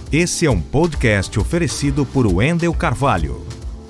Esse é um podcast oferecido por Wendel Carvalho.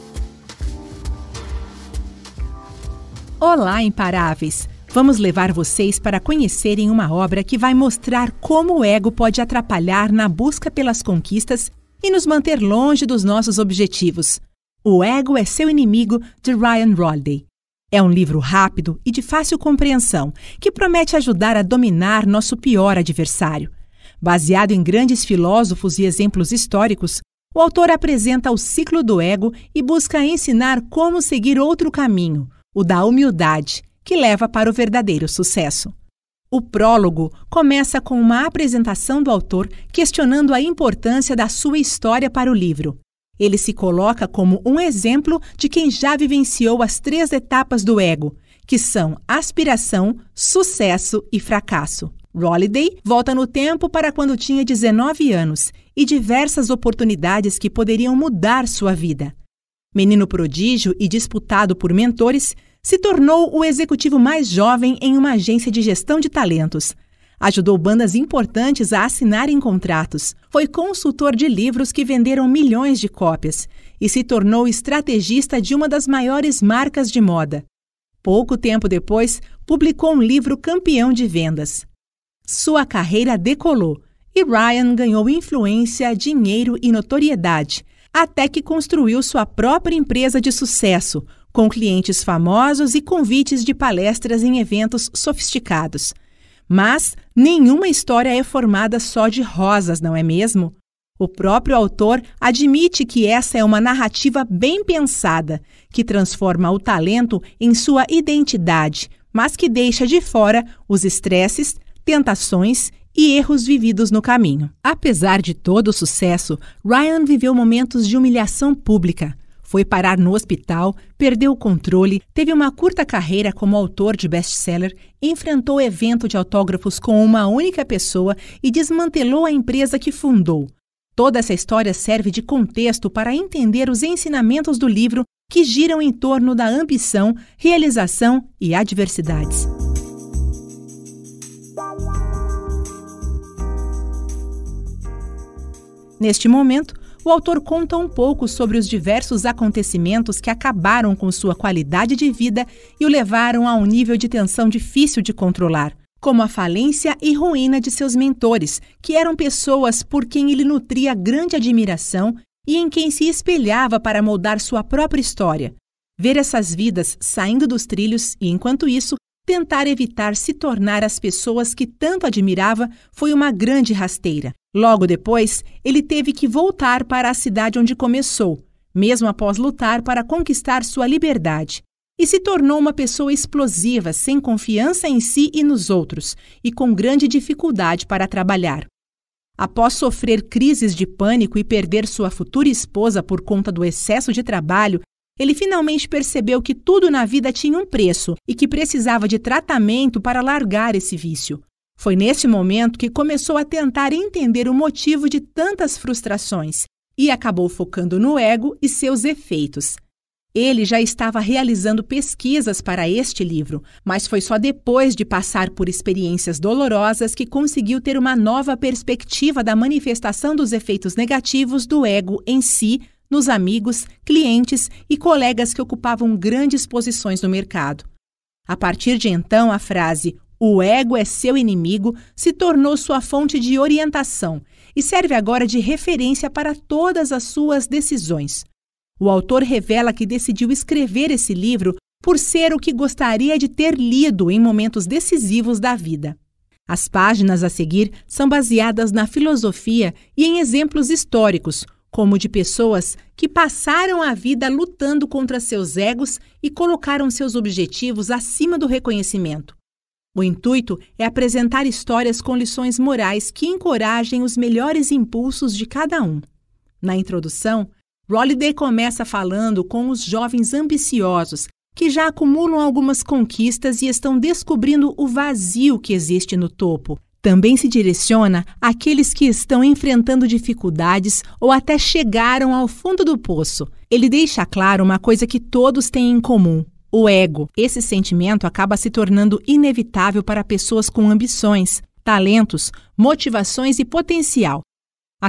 Olá, imparáveis! Vamos levar vocês para conhecerem uma obra que vai mostrar como o ego pode atrapalhar na busca pelas conquistas e nos manter longe dos nossos objetivos. O Ego é Seu Inimigo, de Ryan Holiday. É um livro rápido e de fácil compreensão, que promete ajudar a dominar nosso pior adversário. Baseado em grandes filósofos e exemplos históricos, o autor apresenta o ciclo do ego e busca ensinar como seguir outro caminho, o da humildade, que leva para o verdadeiro sucesso. O prólogo começa com uma apresentação do autor questionando a importância da sua história para o livro. Ele se coloca como um exemplo de quem já vivenciou as 3 etapas do ego, que são aspiração, sucesso e fracasso. Holiday volta no tempo para quando tinha 19 anos e diversas oportunidades que poderiam mudar sua vida. Menino prodígio e disputado por mentores, se tornou o executivo mais jovem em uma agência de gestão de talentos. Ajudou bandas importantes a assinarem contratos, foi consultor de livros que venderam milhões de cópias e se tornou estrategista de uma das maiores marcas de moda. Pouco tempo depois, publicou um livro campeão de vendas. Sua carreira decolou e Ryan ganhou influência, dinheiro e notoriedade, até que construiu sua própria empresa de sucesso, com clientes famosos e convites de palestras em eventos sofisticados. Mas nenhuma história é formada só de rosas, não é mesmo? O próprio autor admite que essa é uma narrativa bem pensada, que transforma o talento em sua identidade, mas que deixa de fora os estresses, tentações e erros vividos no caminho. Apesar de todo o sucesso, Ryan viveu momentos de humilhação pública. Foi parar no hospital, perdeu o controle, teve uma curta carreira como autor de best-seller, enfrentou evento de autógrafos com uma única pessoa e desmantelou a empresa que fundou. Toda essa história serve de contexto para entender os ensinamentos do livro que giram em torno da ambição, realização e adversidades. Neste momento, o autor conta um pouco sobre os diversos acontecimentos que acabaram com sua qualidade de vida e o levaram a um nível de tensão difícil de controlar, como a falência e ruína de seus mentores, que eram pessoas por quem ele nutria grande admiração e em quem se espelhava para moldar sua própria história. Ver essas vidas saindo dos trilhos e, enquanto isso, tentar evitar se tornar as pessoas que tanto admirava foi uma grande rasteira. Logo depois, ele teve que voltar para a cidade onde começou, mesmo após lutar para conquistar sua liberdade, e se tornou uma pessoa explosiva, sem confiança em si e nos outros, e com grande dificuldade para trabalhar. Após sofrer crises de pânico e perder sua futura esposa por conta do excesso de trabalho, ele finalmente percebeu que tudo na vida tinha um preço e que precisava de tratamento para largar esse vício. Foi nesse momento que começou a tentar entender o motivo de tantas frustrações e acabou focando no ego e seus efeitos. Ele já estava realizando pesquisas para este livro, mas foi só depois de passar por experiências dolorosas que conseguiu ter uma nova perspectiva da manifestação dos efeitos negativos do ego em si, nos amigos, clientes e colegas que ocupavam grandes posições no mercado. A partir de então, a frase "o ego é seu inimigo" se tornou sua fonte de orientação e serve agora de referência para todas as suas decisões. O autor revela que decidiu escrever esse livro por ser o que gostaria de ter lido em momentos decisivos da vida. As páginas a seguir são baseadas na filosofia e em exemplos históricos, como de pessoas que passaram a vida lutando contra seus egos e colocaram seus objetivos acima do reconhecimento. O intuito é apresentar histórias com lições morais que encorajem os melhores impulsos de cada um. Na introdução, Holiday começa falando com os jovens ambiciosos que já acumulam algumas conquistas e estão descobrindo o vazio que existe no topo. Também se direciona àqueles que estão enfrentando dificuldades ou até chegaram ao fundo do poço. Ele deixa claro uma coisa que todos têm em comum: o ego. Esse sentimento acaba se tornando inevitável para pessoas com ambições, talentos, motivações e potencial. Assim,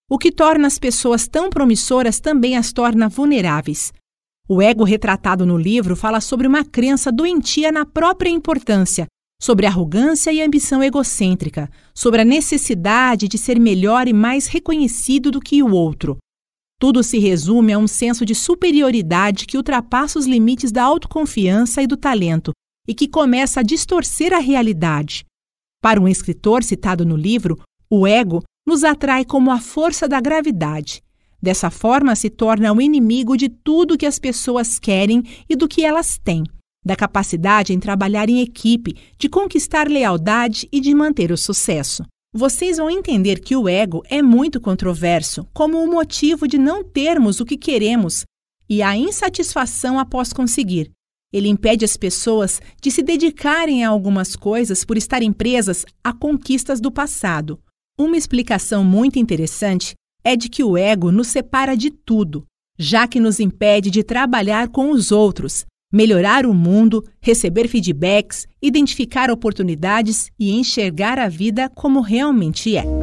O que torna as pessoas tão promissoras também as torna vulneráveis. O ego retratado no livro fala sobre uma crença doentia na própria importância, sobre arrogância e ambição egocêntrica, sobre a necessidade de ser melhor e mais reconhecido do que o outro. Tudo se resume a um senso de superioridade que ultrapassa os limites da autoconfiança e do talento e que começa a distorcer a realidade. Para um escritor citado no livro, o ego nos atrai como a força da gravidade. Dessa forma, se torna o inimigo de tudo que as pessoas querem e do que elas têm, da capacidade em trabalhar em equipe, de conquistar lealdade e de manter o sucesso. Vocês vão entender que o ego é muito controverso, como o motivo de não termos o que queremos e a insatisfação após conseguir. Ele impede as pessoas de se dedicarem a algumas coisas por estarem presas a conquistas do passado. Uma explicação muito interessante é de que o ego nos separa de tudo, já que nos impede de trabalhar com os outros, melhorar o mundo, receber feedbacks, identificar oportunidades e enxergar a vida como realmente é.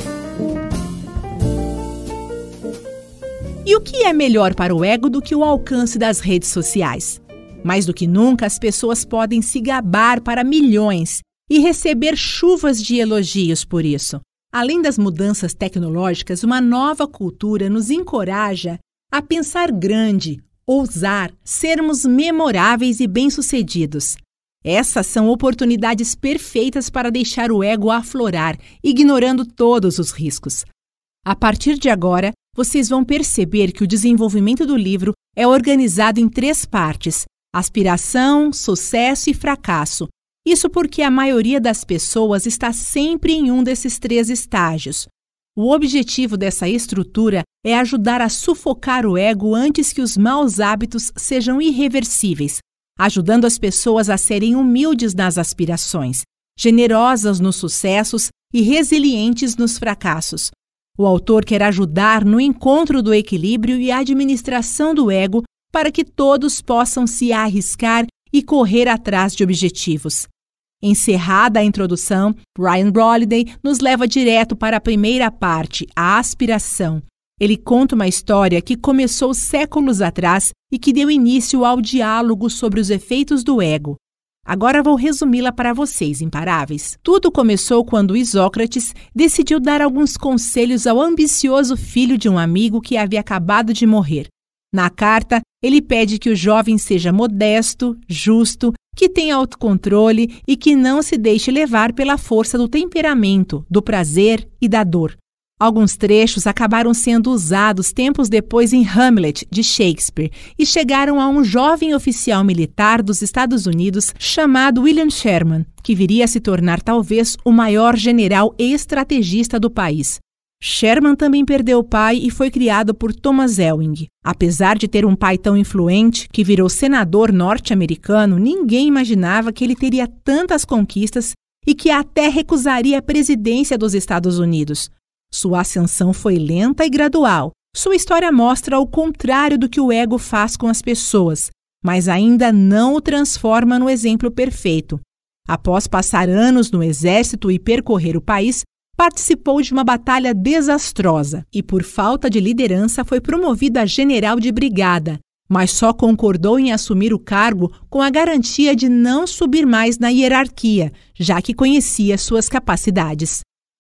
E o que é melhor para o ego do que o alcance das redes sociais? Mais do que nunca, as pessoas podem se gabar para milhões e receber chuvas de elogios por isso. Além das mudanças tecnológicas, uma nova cultura nos encoraja a pensar grande, ousar, sermos memoráveis e bem-sucedidos. Essas são oportunidades perfeitas para deixar o ego aflorar, ignorando todos os riscos. A partir de agora, vocês vão perceber que o desenvolvimento do livro é organizado em 3 partes: aspiração, sucesso e fracasso. Isso porque a maioria das pessoas está sempre em um desses 3 estágios. O objetivo dessa estrutura é ajudar a sufocar o ego antes que os maus hábitos sejam irreversíveis, ajudando as pessoas a serem humildes nas aspirações, generosas nos sucessos e resilientes nos fracassos. O autor quer ajudar no encontro do equilíbrio e administração do ego para que todos possam se arriscar e correr atrás de objetivos. Encerrada a introdução, Ryan Holiday nos leva direto para a primeira parte, a aspiração. Ele conta uma história que começou séculos atrás e que deu início ao diálogo sobre os efeitos do ego. Agora vou resumi-la para vocês, imparáveis. Tudo começou quando Isócrates decidiu dar alguns conselhos ao ambicioso filho de um amigo que havia acabado de morrer. Na carta, ele pede que o jovem seja modesto, justo, que tenha autocontrole e que não se deixe levar pela força do temperamento, do prazer e da dor. Alguns trechos acabaram sendo usados tempos depois em Hamlet, de Shakespeare, e chegaram a um jovem oficial militar dos Estados Unidos chamado William Sherman, que viria a se tornar talvez o maior general e estrategista do país. Sherman também perdeu o pai e foi criado por Thomas Ewing. Apesar de ter um pai tão influente, que virou senador norte-americano, ninguém imaginava que ele teria tantas conquistas e que até recusaria a presidência dos Estados Unidos. Sua ascensão foi lenta e gradual. Sua história mostra o contrário do que o ego faz com as pessoas, mas ainda não o transforma no exemplo perfeito. Após passar anos no exército e percorrer o país, participou de uma batalha desastrosa e, por falta de liderança, foi promovido a general de brigada, mas só concordou em assumir o cargo com a garantia de não subir mais na hierarquia, já que conhecia suas capacidades.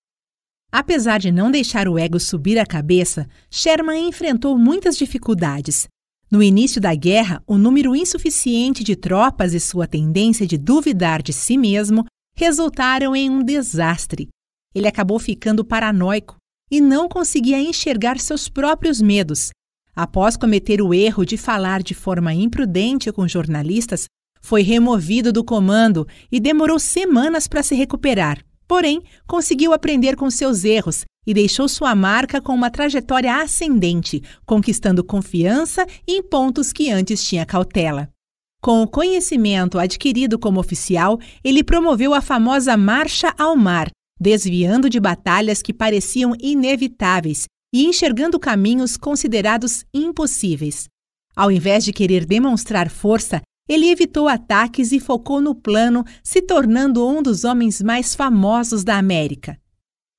Apesar de não deixar o ego subir a cabeça, Sherman enfrentou muitas dificuldades. No início da guerra, o número insuficiente de tropas e sua tendência de duvidar de si mesmo resultaram em um desastre. Ele acabou ficando paranoico e não conseguia enxergar seus próprios medos. Após cometer o erro de falar de forma imprudente com jornalistas, foi removido do comando e demorou semanas para se recuperar. Porém, conseguiu aprender com seus erros e deixou sua marca com uma trajetória ascendente, conquistando confiança em pontos que antes tinha cautela. Com o conhecimento adquirido como oficial, ele promoveu a famosa Marcha ao Mar, desviando de batalhas que pareciam inevitáveis e enxergando caminhos considerados impossíveis. Ao invés de querer demonstrar força, ele evitou ataques e focou no plano, se tornando um dos homens mais famosos da América.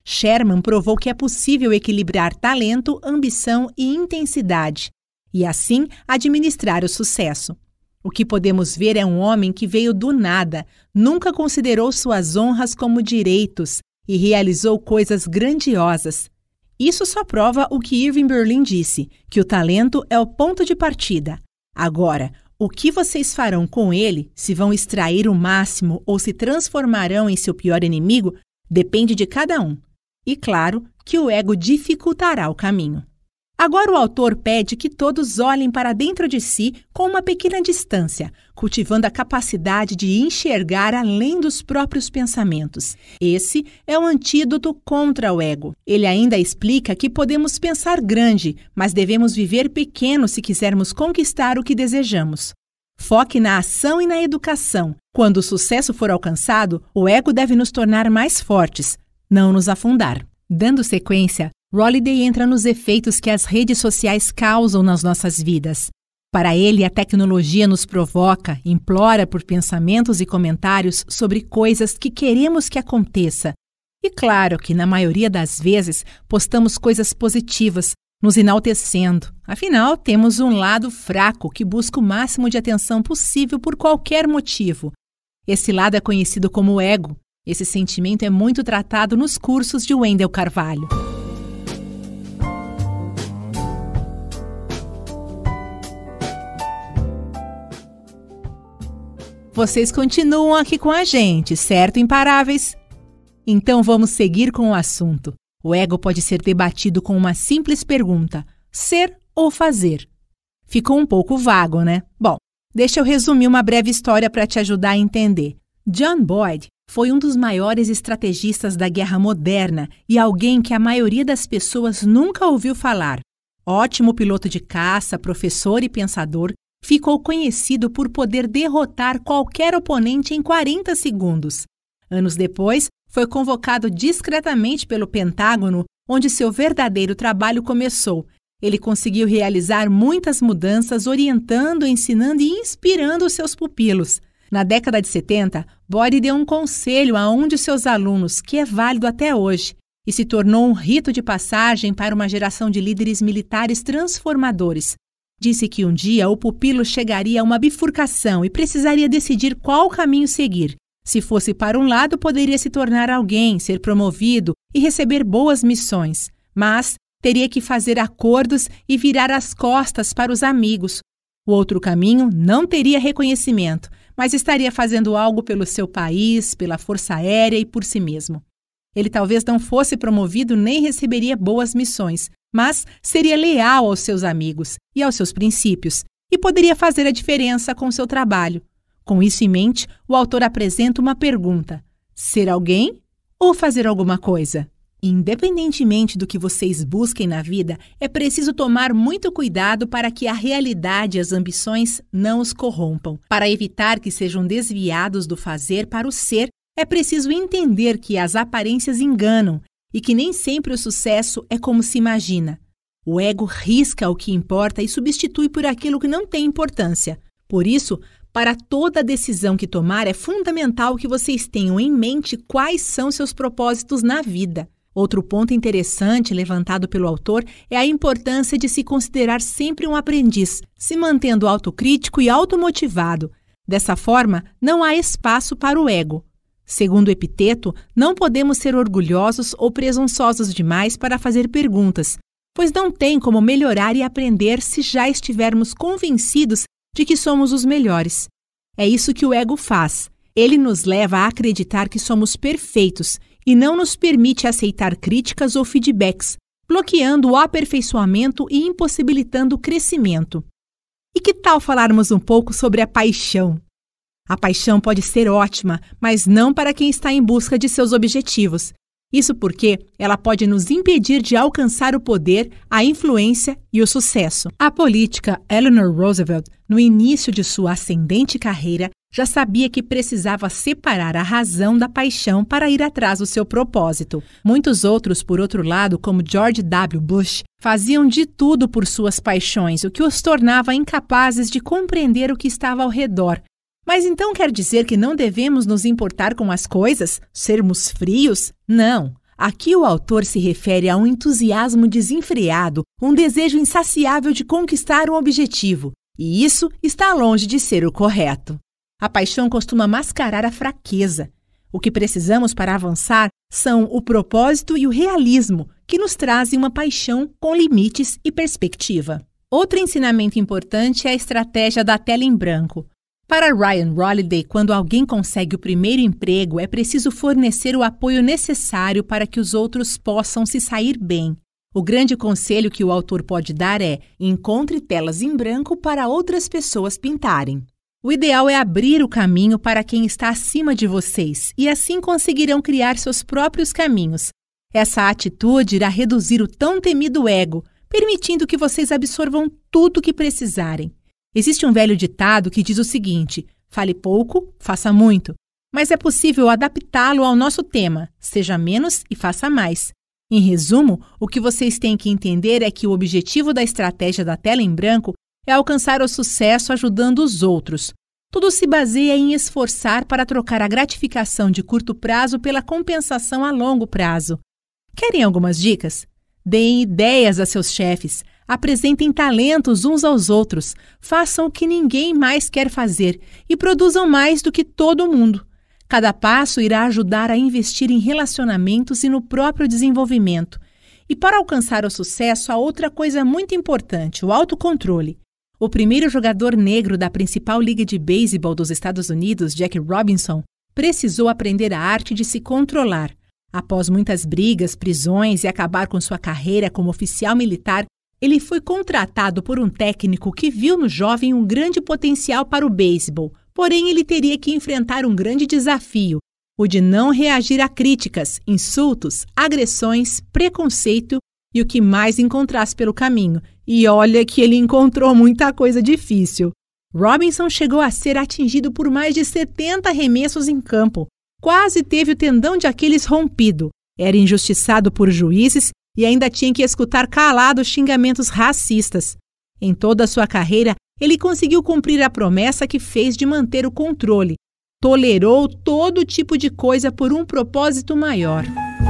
Sherman provou que é possível equilibrar talento, ambição e intensidade, e assim administrar o sucesso. O que podemos ver é um homem que veio do nada, nunca considerou suas honras como direitos e realizou coisas grandiosas. Isso só prova o que Irving Berlin disse, que o talento é o ponto de partida. Agora, o que vocês farão com ele, se vão extrair o máximo ou se transformarão em seu pior inimigo, depende de cada um. E claro que o ego dificultará o caminho. Agora o autor pede que todos olhem para dentro de si com uma pequena distância, cultivando a capacidade de enxergar além dos próprios pensamentos. Esse é o antídoto contra o ego. Ele ainda explica que podemos pensar grande, mas devemos viver pequeno se quisermos conquistar o que desejamos. Foque na ação e na educação. Quando o sucesso for alcançado, o ego deve nos tornar mais fortes, não nos afundar. Dando sequência, Rolliday entra nos efeitos que as redes sociais causam nas nossas vidas. Para ele, a tecnologia nos provoca, implora por pensamentos e comentários sobre coisas que queremos que aconteça. E claro que, na maioria das vezes, postamos coisas positivas, nos enaltecendo. Afinal, temos um lado fraco que busca o máximo de atenção possível por qualquer motivo. Esse lado é conhecido como ego. Esse sentimento é muito tratado nos cursos de Wendell Carvalho. Vocês continuam aqui com a gente, certo, imparáveis? Então vamos seguir com o assunto. O ego pode ser debatido com uma simples pergunta: ser ou fazer? Ficou um pouco vago, né? Bom, deixa eu resumir uma breve história para te ajudar a entender. John Boyd foi um dos maiores estrategistas da guerra moderna e alguém que a maioria das pessoas nunca ouviu falar. Ótimo piloto de caça, professor e pensador, ficou conhecido por poder derrotar qualquer oponente em 40 segundos. Anos depois, foi convocado discretamente pelo Pentágono, onde seu verdadeiro trabalho começou. Ele conseguiu realizar muitas mudanças, orientando, ensinando e inspirando os seus pupilos. Na década de 70, Boyd deu um conselho a um de seus alunos, que é válido até hoje, e se tornou um rito de passagem para uma geração de líderes militares transformadores. Disse que um dia o pupilo chegaria a uma bifurcação e precisaria decidir qual caminho seguir. Se fosse para um lado, poderia se tornar alguém, ser promovido e receber boas missões. Mas teria que fazer acordos e virar as costas para os amigos. O outro caminho não teria reconhecimento, mas estaria fazendo algo pelo seu país, pela Força Aérea e por si mesmo. Ele talvez não fosse promovido nem receberia boas missões, mas seria leal aos seus amigos e aos seus princípios e poderia fazer a diferença com seu trabalho. Com isso em mente, o autor apresenta uma pergunta: ser alguém ou fazer alguma coisa? Independentemente do que vocês busquem na vida, é preciso tomar muito cuidado para que a realidade e as ambições não os corrompam. Para evitar que sejam desviados do fazer para o ser, é preciso entender que as aparências enganam e que nem sempre o sucesso é como se imagina. O ego risca o que importa e substitui por aquilo que não tem importância. Por isso, para toda decisão que tomar, é fundamental que vocês tenham em mente quais são seus propósitos na vida. Outro ponto interessante levantado pelo autor é a importância de se considerar sempre um aprendiz, se mantendo autocrítico e automotivado. Dessa forma, não há espaço para o ego. Segundo Epiteto, não podemos ser orgulhosos ou presunçosos demais para fazer perguntas, pois não tem como melhorar e aprender se já estivermos convencidos de que somos os melhores. É isso que o ego faz. Ele nos leva a acreditar que somos perfeitos e não nos permite aceitar críticas ou feedbacks, bloqueando o aperfeiçoamento e impossibilitando o crescimento. E que tal falarmos um pouco sobre a paixão? A paixão pode ser ótima, mas não para quem está em busca de seus objetivos. Isso porque ela pode nos impedir de alcançar o poder, a influência e o sucesso. A política Eleanor Roosevelt, no início de sua ascendente carreira, já sabia que precisava separar a razão da paixão para ir atrás do seu propósito. Muitos outros, por outro lado, como George W. Bush, faziam de tudo por suas paixões, o que os tornava incapazes de compreender o que estava ao redor. Mas então quer dizer que não devemos nos importar com as coisas? Sermos frios? Não. Aqui o autor se refere a um entusiasmo desenfreado, um desejo insaciável de conquistar um objetivo, e isso está longe de ser o correto. A paixão costuma mascarar a fraqueza. O que precisamos para avançar são o propósito e o realismo, que nos trazem uma paixão com limites e perspectiva. Outro ensinamento importante é a estratégia da tela em branco. Para Ryan Holiday, quando alguém consegue o primeiro emprego, é preciso fornecer o apoio necessário para que os outros possam se sair bem. O grande conselho que o autor pode dar é: encontre telas em branco para outras pessoas pintarem. O ideal é abrir o caminho para quem está acima de vocês e assim conseguirão criar seus próprios caminhos. Essa atitude irá reduzir o tão temido ego, permitindo que vocês absorvam tudo o que precisarem. Existe um velho ditado que diz o seguinte: fale pouco, faça muito. Mas é possível adaptá-lo ao nosso tema: seja menos e faça mais. Em resumo, o que vocês têm que entender é que o objetivo da estratégia da tela em branco é alcançar o sucesso ajudando os outros. Tudo se baseia em esforçar para trocar a gratificação de curto prazo pela compensação a longo prazo. Querem algumas dicas? Deem ideias a seus chefes, apresentem talentos uns aos outros, façam o que ninguém mais quer fazer e produzam mais do que todo mundo. Cada passo irá ajudar a investir em relacionamentos e no próprio desenvolvimento. E para alcançar o sucesso, há outra coisa muito importante: o autocontrole. O primeiro jogador negro da principal liga de beisebol dos Estados Unidos, Jack Robinson, precisou aprender a arte de se controlar. Após muitas brigas, prisões e acabar com sua carreira como oficial militar, ele foi contratado por um técnico que viu no jovem um grande potencial para o beisebol. Porém, ele teria que enfrentar um grande desafio, o de não reagir a críticas, insultos, agressões, preconceito e o que mais encontrasse pelo caminho. E olha que ele encontrou muita coisa difícil. Robinson chegou a ser atingido por mais de 70 arremessos em campo. Quase teve o tendão de Aquiles rompido. Era injustiçado por juízes e ainda tinha que escutar calado xingamentos racistas. Em toda a sua carreira, ele conseguiu cumprir a promessa que fez de manter o controle. Tolerou todo tipo de coisa por um propósito maior.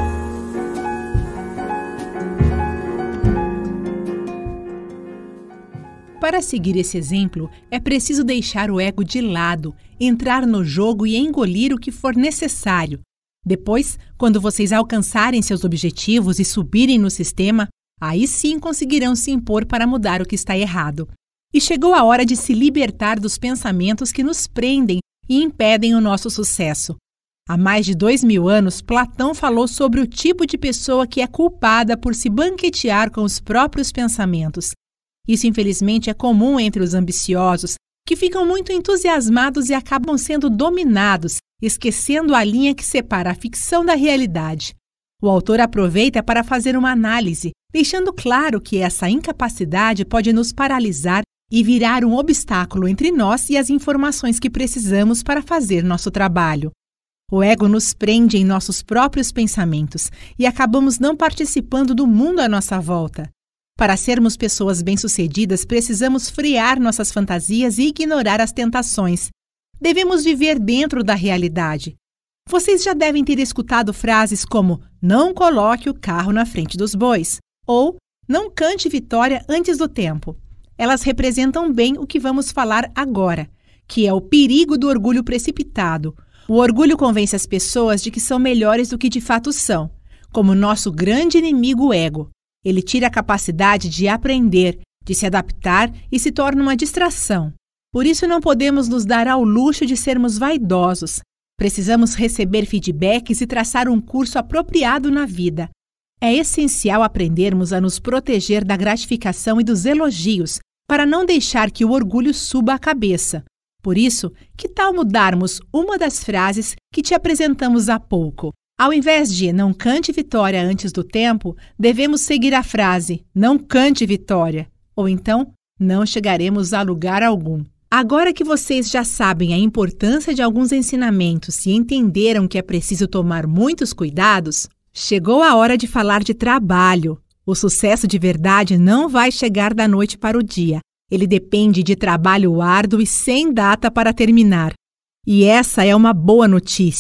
Para seguir esse exemplo, é preciso deixar o ego de lado, entrar no jogo e engolir o que for necessário. Depois, quando vocês alcançarem seus objetivos e subirem no sistema, aí sim conseguirão se impor para mudar o que está errado. E chegou a hora de se libertar dos pensamentos que nos prendem e impedem o nosso sucesso. Há mais de 2000 anos, Platão falou sobre o tipo de pessoa que é culpada por se banquetear com os próprios pensamentos. Isso, infelizmente, é comum entre os ambiciosos, que ficam muito entusiasmados e acabam sendo dominados, esquecendo a linha que separa a ficção da realidade. O autor aproveita para fazer uma análise, deixando claro que essa incapacidade pode nos paralisar e virar um obstáculo entre nós e as informações que precisamos para fazer nosso trabalho. O ego nos prende em nossos próprios pensamentos e acabamos não participando do mundo à nossa volta. Para sermos pessoas bem-sucedidas, precisamos frear nossas fantasias e ignorar as tentações. Devemos viver dentro da realidade. Vocês já devem ter escutado frases como "não coloque o carro na frente dos bois" ou "não cante vitória antes do tempo". Elas representam bem o que vamos falar agora, que é o perigo do orgulho precipitado. O orgulho convence as pessoas de que são melhores do que de fato são, como nosso grande inimigo, o ego. Ele tira a capacidade de aprender, de se adaptar e se torna uma distração. Por isso não podemos nos dar ao luxo de sermos vaidosos. Precisamos receber feedbacks e traçar um curso apropriado na vida. É essencial aprendermos a nos proteger da gratificação e dos elogios, para não deixar que o orgulho suba a cabeça. Por isso, que tal mudarmos uma das frases que te apresentamos há pouco? Ao invés de "não cante vitória antes do tempo", devemos seguir a frase "não cante vitória", ou então não chegaremos a lugar algum. Agora que vocês já sabem a importância de alguns ensinamentos e entenderam que é preciso tomar muitos cuidados, chegou a hora de falar de trabalho. O sucesso de verdade não vai chegar da noite para o dia. Ele depende de trabalho árduo e sem data para terminar. E essa é uma boa notícia.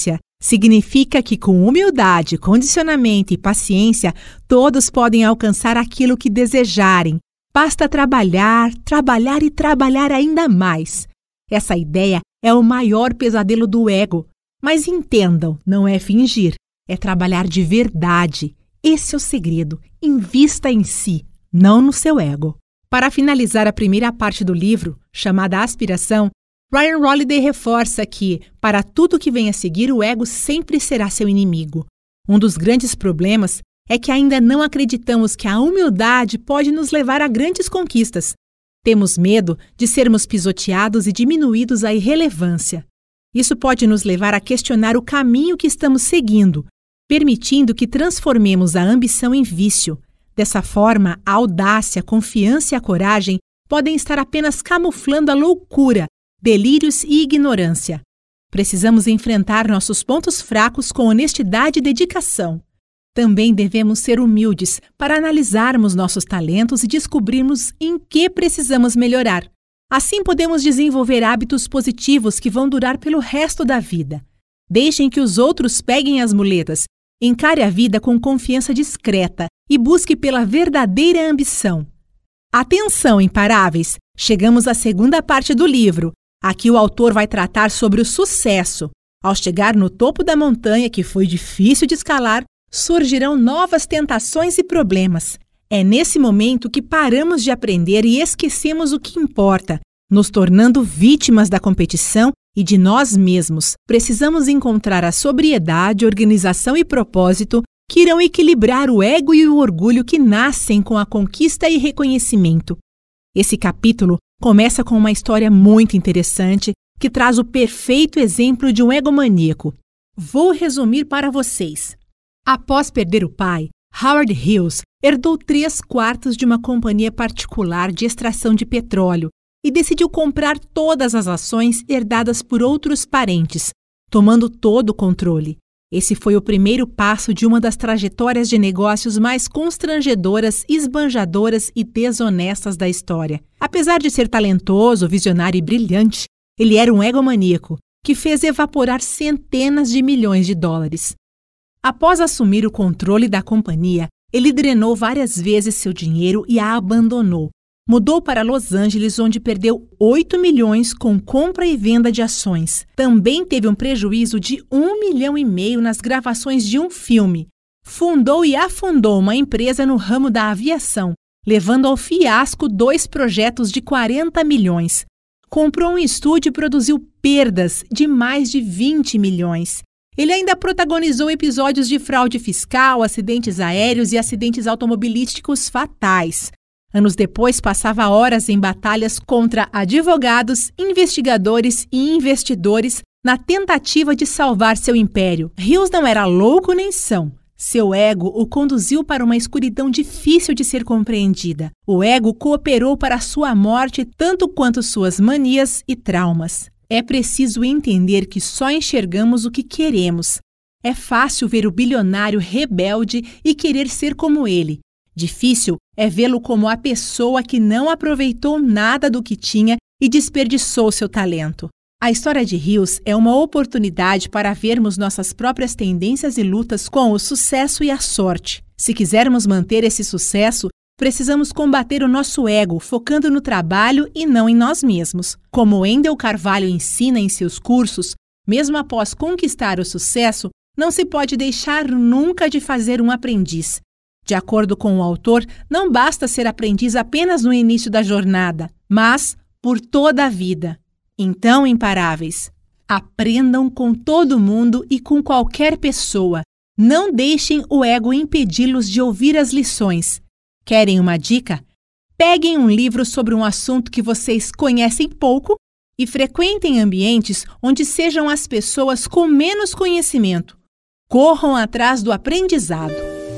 Significa que com humildade, condicionamento e paciência, todos podem alcançar aquilo que desejarem. Basta trabalhar, trabalhar e trabalhar ainda mais. Essa ideia é o maior pesadelo do ego. Mas entendam, não é fingir, é trabalhar de verdade. Esse é o segredo. Invista em si, não no seu ego. Para finalizar a primeira parte do livro, chamada Aspiração, Ryan Holiday reforça que, para tudo que vem a seguir, o ego sempre será seu inimigo. Um dos grandes problemas é que ainda não acreditamos que a humildade pode nos levar a grandes conquistas. Temos medo de sermos pisoteados e diminuídos à irrelevância. Isso pode nos levar a questionar o caminho que estamos seguindo, permitindo que transformemos a ambição em vício. Dessa forma, a audácia, a confiança e a coragem podem estar apenas camuflando a loucura, delírios e ignorância. Precisamos enfrentar nossos pontos fracos com honestidade e dedicação. Também devemos ser humildes para analisarmos nossos talentos e descobrirmos em que precisamos melhorar. Assim podemos desenvolver hábitos positivos que vão durar pelo resto da vida. Deixem que os outros peguem as muletas. Encare a vida com confiança discreta e busque pela verdadeira ambição. Atenção, imparáveis! Chegamos à segunda parte do livro. Aqui o autor vai tratar sobre o sucesso. Ao chegar no topo da montanha, que foi difícil de escalar, surgirão novas tentações e problemas. É nesse momento que paramos de aprender e esquecemos o que importa, nos tornando vítimas da competição e de nós mesmos. Precisamos encontrar a sobriedade, organização e propósito que irão equilibrar o ego e o orgulho que nascem com a conquista e reconhecimento. Esse capítulo começa com uma história muito interessante que traz o perfeito exemplo de um egomaníaco. Vou resumir para vocês. Após perder o pai, Howard Hughes herdou 3/4 de uma companhia particular de extração de petróleo e decidiu comprar todas as ações herdadas por outros parentes, tomando todo o controle. Esse foi o primeiro passo de uma das trajetórias de negócios mais constrangedoras, esbanjadoras e desonestas da história. Apesar de ser talentoso, visionário e brilhante, ele era um egomaníaco que fez evaporar centenas de milhões de dólares. Após assumir o controle da companhia, ele drenou várias vezes seu dinheiro e a abandonou. Mudou para Los Angeles, onde perdeu 8 milhões com compra e venda de ações. Também teve um prejuízo de 1,5 milhão nas gravações de um filme. Fundou e afundou uma empresa no ramo da aviação, levando ao fiasco 2 projetos de 40 milhões. Comprou um estúdio e produziu perdas de mais de 20 milhões. Ele ainda protagonizou episódios de fraude fiscal, acidentes aéreos e acidentes automobilísticos fatais. Anos depois, passava horas em batalhas contra advogados, investigadores e investidores na tentativa de salvar seu império. Hughes não era louco nem são. Seu ego o conduziu para uma escuridão difícil de ser compreendida. O ego cooperou para sua morte tanto quanto suas manias e traumas. É preciso entender que só enxergamos o que queremos. É fácil ver o bilionário rebelde e querer ser como ele. Difícil é vê-lo como a pessoa que não aproveitou nada do que tinha e desperdiçou seu talento. A história de Hughes é uma oportunidade para vermos nossas próprias tendências e lutas com o sucesso e a sorte. Se quisermos manter esse sucesso, precisamos combater o nosso ego, focando no trabalho e não em nós mesmos. Como Wendell Carvalho ensina em seus cursos, mesmo após conquistar o sucesso, não se pode deixar nunca de fazer um aprendiz. De acordo com o autor, não basta ser aprendiz apenas no início da jornada, mas por toda a vida. Então, imparáveis, aprendam com todo mundo e com qualquer pessoa. Não deixem o ego impedi-los de ouvir as lições. Querem uma dica? Peguem um livro sobre um assunto que vocês conhecem pouco e frequentem ambientes onde sejam as pessoas com menos conhecimento. Corram atrás do aprendizado.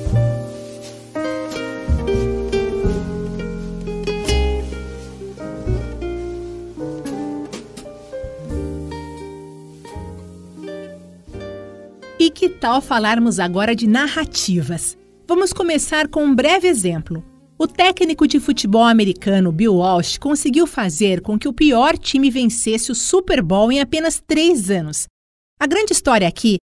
E que tal falarmos agora de narrativas? Vamos começar com um breve exemplo. O técnico de futebol americano Bill Walsh conseguiu fazer com que o pior time vencesse o Super Bowl em apenas 3 anos. A grande história aqui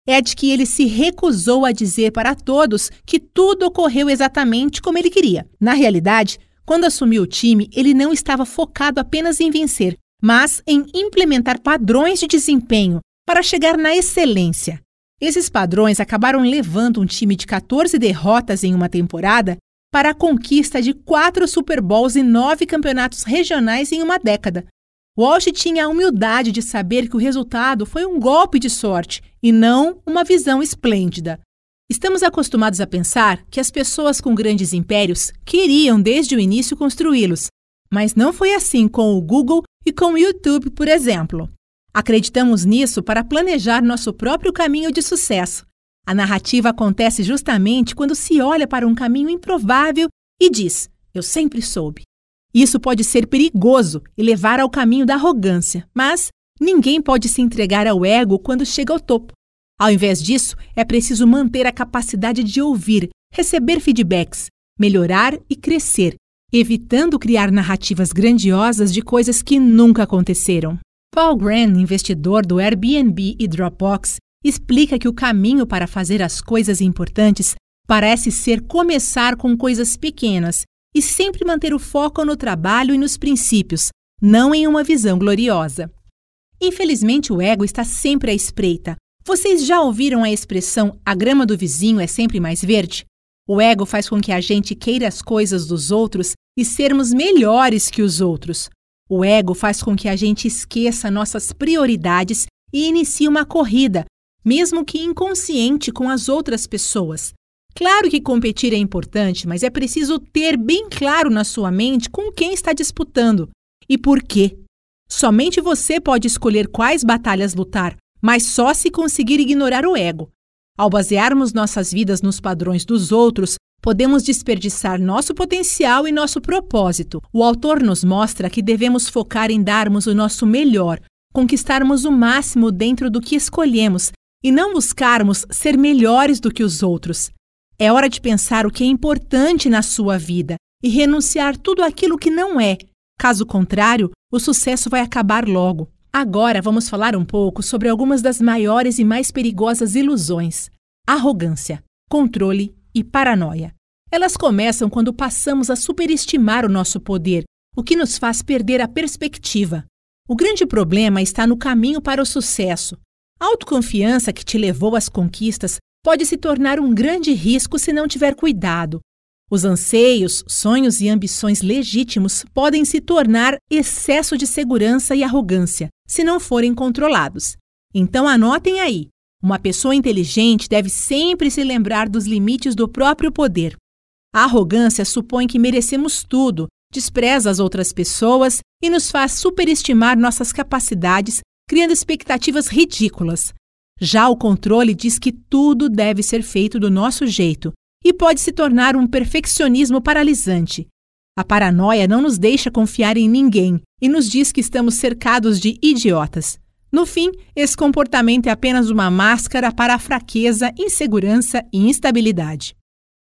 é a de que ele se recusou a dizer para todos que tudo ocorreu exatamente como ele queria. Na realidade, quando assumiu o time, ele não estava focado apenas em vencer, mas em implementar padrões de desempenho para chegar na excelência. Esses padrões acabaram levando um time de 14 derrotas em uma temporada para a conquista de 4 Super Bowls e 9 campeonatos regionais em uma década. Walsh tinha a humildade de saber que o resultado foi um golpe de sorte e não uma visão esplêndida. Estamos acostumados a pensar que as pessoas com grandes impérios queriam desde o início construí-los, mas não foi assim com o Google e com o YouTube, por exemplo. Acreditamos nisso para planejar nosso próprio caminho de sucesso. A narrativa acontece justamente quando se olha para um caminho improvável e diz: "Eu sempre soube". Isso pode ser perigoso e levar ao caminho da arrogância, mas ninguém pode se entregar ao ego quando chega ao topo. Ao invés disso, é preciso manter a capacidade de ouvir, receber feedbacks, melhorar e crescer, evitando criar narrativas grandiosas de coisas que nunca aconteceram. Paul Graham, investidor do Airbnb e Dropbox, explica que o caminho para fazer as coisas importantes parece ser começar com coisas pequenas e sempre manter o foco no trabalho e nos princípios, não em uma visão gloriosa. Infelizmente, o ego está sempre à espreita. Vocês já ouviram a expressão "a grama do vizinho é sempre mais verde"? O ego faz com que a gente queira as coisas dos outros e sermos melhores que os outros. O ego faz com que a gente esqueça nossas prioridades e inicie uma corrida, mesmo que inconsciente, com as outras pessoas. Claro que competir é importante, mas é preciso ter bem claro na sua mente com quem está disputando e por quê. Somente você pode escolher quais batalhas lutar, mas só se conseguir ignorar o ego. Ao basearmos nossas vidas nos padrões dos outros, podemos desperdiçar nosso potencial e nosso propósito. O autor nos mostra que devemos focar em darmos o nosso melhor, conquistarmos o máximo dentro do que escolhemos e não buscarmos ser melhores do que os outros. É hora de pensar o que é importante na sua vida e renunciar tudo aquilo que não é. Caso contrário, o sucesso vai acabar logo. Agora vamos falar um pouco sobre algumas das maiores e mais perigosas ilusões: arrogância, controle e paranoia. Elas começam quando passamos a superestimar o nosso poder, o que nos faz perder a perspectiva. O grande problema está no caminho para o sucesso. A autoconfiança que te levou às conquistas pode se tornar um grande risco se não tiver cuidado. Os anseios, sonhos e ambições legítimos podem se tornar excesso de segurança e arrogância, se não forem controlados. Então anotem aí: uma pessoa inteligente deve sempre se lembrar dos limites do próprio poder. A arrogância supõe que merecemos tudo, despreza as outras pessoas e nos faz superestimar nossas capacidades, criando expectativas ridículas. Já o controle diz que tudo deve ser feito do nosso jeito e pode se tornar um perfeccionismo paralisante. A paranoia não nos deixa confiar em ninguém e nos diz que estamos cercados de idiotas. No fim, esse comportamento é apenas uma máscara para a fraqueza, insegurança e instabilidade.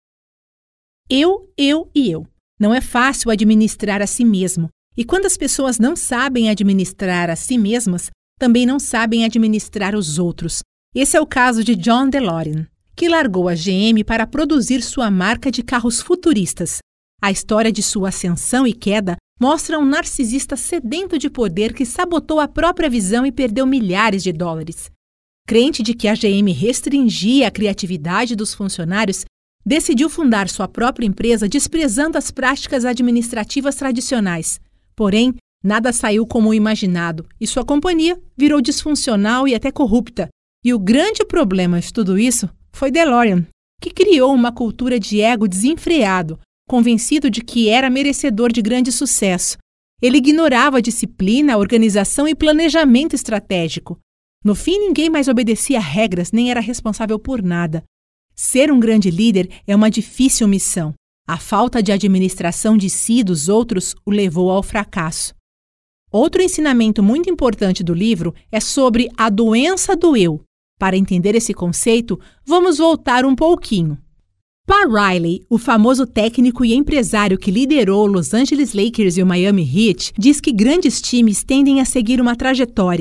Eu. Não é fácil administrar a si mesmo. E quando as pessoas não sabem administrar a si mesmas, também não sabem administrar os outros. Esse é o caso de John DeLorean, que largou a GM para produzir sua marca de carros futuristas. A história de sua ascensão e queda mostra um narcisista sedento de poder que sabotou a própria visão e perdeu milhares de dólares. Crente de que a GM restringia a criatividade dos funcionários, decidiu fundar sua própria empresa desprezando as práticas administrativas tradicionais. Porém, nada saiu como imaginado e sua companhia virou disfuncional e até corrupta. E o grande problema de tudo isso foi DeLorean, que criou uma cultura de ego desenfreado, convencido de que era merecedor de grande sucesso. Ele ignorava a disciplina, a organização e planejamento estratégico. No fim, ninguém mais obedecia regras nem era responsável por nada. Ser um grande líder é uma difícil missão. A falta de administração de si e dos outros o levou ao fracasso. Outro ensinamento muito importante do livro é sobre a doença do eu. Para entender esse conceito, vamos voltar um pouquinho. Pa Riley, o famoso técnico e empresário que liderou o Los Angeles Lakers e o Miami Heat, diz que grandes times tendem a seguir uma trajetória.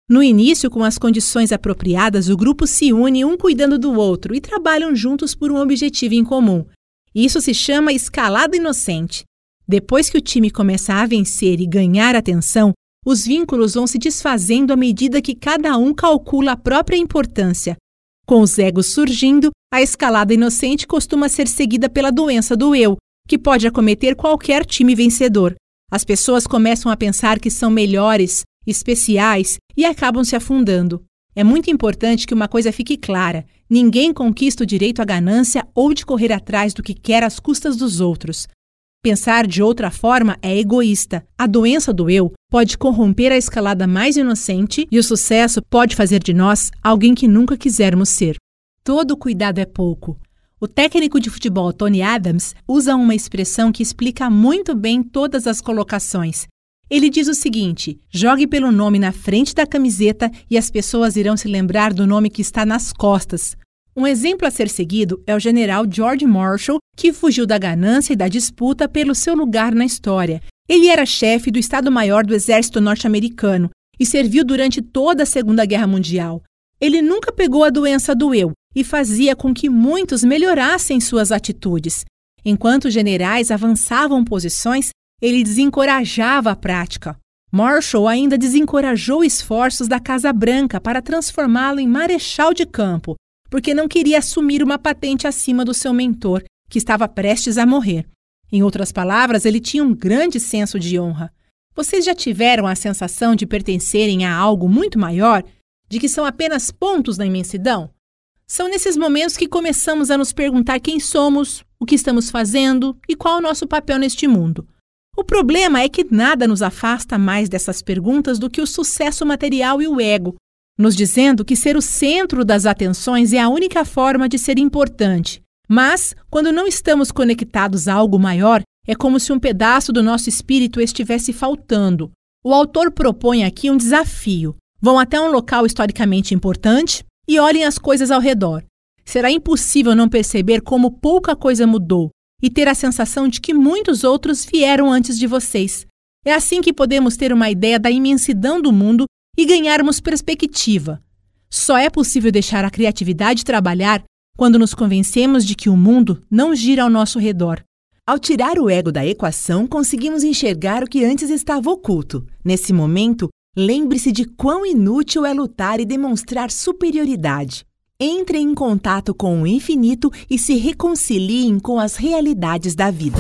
No início, com as condições apropriadas, o grupo se une, um cuidando do outro, e trabalham juntos por um objetivo em comum. Isso se chama escalada inocente. Depois que o time começa a vencer e ganhar atenção, os vínculos vão se desfazendo à medida que cada um calcula a própria importância. Com os egos surgindo, a escalada inocente costuma ser seguida pela doença do eu, que pode acometer qualquer time vencedor. As pessoas começam a pensar que são melhores, especiais e acabam se afundando. É muito importante que uma coisa fique clara: ninguém conquista o direito à ganância ou de correr atrás do que quer às custas dos outros. Pensar de outra forma é egoísta. A doença do eu pode corromper a escalada mais inocente e o sucesso pode fazer de nós alguém que nunca quisermos ser. Todo cuidado é pouco. O técnico de futebol Tony Adams usa uma expressão que explica muito bem todas as colocações. Ele diz o seguinte: jogue pelo nome na frente da camiseta e as pessoas irão se lembrar do nome que está nas costas. Um exemplo a ser seguido é o general George Marshall, que fugiu da ganância e da disputa pelo seu lugar na história. Ele era chefe do Estado-Maior do Exército norte-americano e serviu durante toda a Segunda Guerra Mundial. Ele nunca pegou a doença do eu e fazia com que muitos melhorassem suas atitudes. Enquanto os generais avançavam posições, ele desencorajava a prática. Marshall ainda desencorajou esforços da Casa Branca para transformá-lo em marechal de campo, porque não queria assumir uma patente acima do seu mentor, que estava prestes a morrer. Em outras palavras, ele tinha um grande senso de honra. Vocês já tiveram a sensação de pertencerem a algo muito maior? De que são apenas pontos na imensidão? São nesses momentos que começamos a nos perguntar quem somos, o que estamos fazendo e qual é o nosso papel neste mundo. O problema é que nada nos afasta mais dessas perguntas do que o sucesso material e o ego, nos dizendo que ser o centro das atenções é a única forma de ser importante. Mas, quando não estamos conectados a algo maior, é como se um pedaço do nosso espírito estivesse faltando. O autor propõe aqui um desafio. Vão até um local historicamente importante e olhem as coisas ao redor. Será impossível não perceber como pouca coisa mudou e ter a sensação de que muitos outros vieram antes de vocês. É assim que podemos ter uma ideia da imensidão do mundo e ganharmos perspectiva. Só é possível deixar a criatividade trabalhar quando nos convencemos de que o mundo não gira ao nosso redor. Ao tirar o ego da equação, conseguimos enxergar o que antes estava oculto. Nesse momento, lembre-se de quão inútil é lutar e demonstrar superioridade. Entre em contato com o infinito e se reconciliem com as realidades da vida.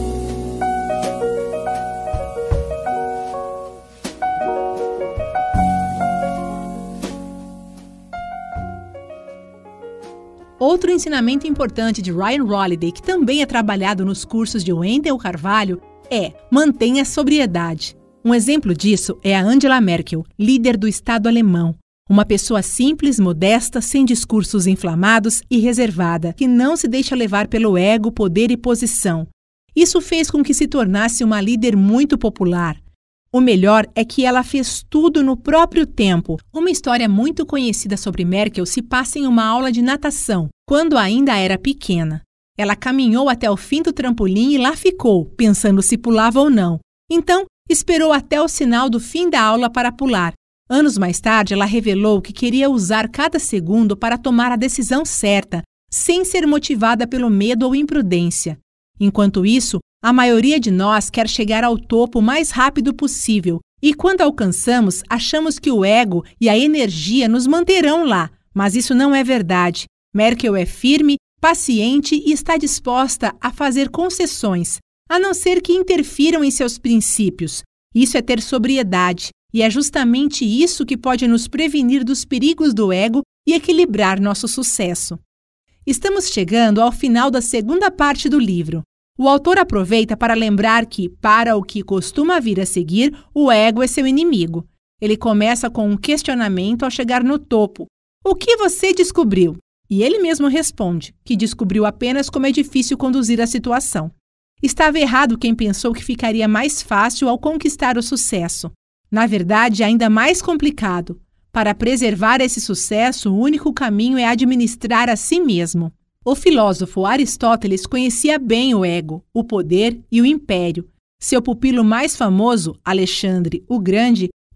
Outro ensinamento importante de Ryan Holiday, que também é trabalhado nos cursos de Wendell Carvalho, é: mantenha a sobriedade. Um exemplo disso é a Angela Merkel, líder do Estado alemão. Uma pessoa simples, modesta, sem discursos inflamados e reservada, que não se deixa levar pelo ego, poder e posição. Isso fez com que se tornasse uma líder muito popular. O melhor é que ela fez tudo no próprio tempo. Uma história muito conhecida sobre Merkel se passa em uma aula de natação, quando ainda era pequena. Ela caminhou até o fim do trampolim e lá ficou, pensando se pulava ou não. Então, esperou até o sinal do fim da aula para pular. Anos mais tarde, ela revelou que queria usar cada segundo para tomar a decisão certa, sem ser motivada pelo medo ou imprudência. Enquanto isso, a maioria de nós quer chegar ao topo o mais rápido possível e, quando alcançamos, achamos que o ego e a energia nos manterão lá, mas isso não é verdade. Merkel é firme, paciente e está disposta a fazer concessões, a não ser que interfiram em seus princípios. Isso é ter sobriedade, e é justamente isso que pode nos prevenir dos perigos do ego e equilibrar nosso sucesso. Estamos chegando ao final da segunda parte do livro. O autor aproveita para lembrar que, para o que costuma vir a seguir, o ego é seu inimigo. Ele começa com um questionamento ao chegar no topo. O que você descobriu? E ele mesmo responde que descobriu apenas como é difícil conduzir a situação. Estava errado quem pensou que ficaria mais fácil ao conquistar o sucesso. Na verdade, é ainda mais complicado. Para preservar esse sucesso, o único caminho é administrar a si mesmo. O filósofo Aristóteles conhecia bem o ego, o poder e o império. Seu pupilo mais famoso, Alexandre o Grande,